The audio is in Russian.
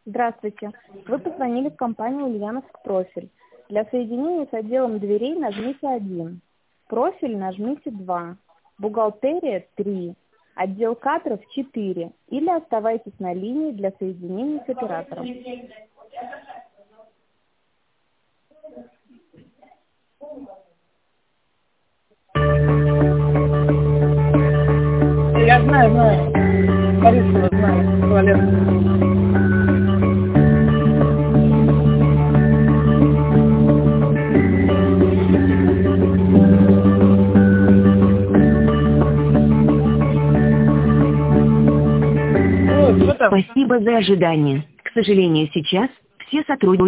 Здравствуйте. Вы позвонили в компанию «Ульяновск Профиль». Для соединения с отделом дверей нажмите 1. Профиль нажмите 2. Бухгалтерия 3. Отдел кадров 4. Или оставайтесь на линии для соединения с оператором. Я знаю. Борисова знаю, туалет. Спасибо за ожидание. К сожалению, сейчас все сотрудники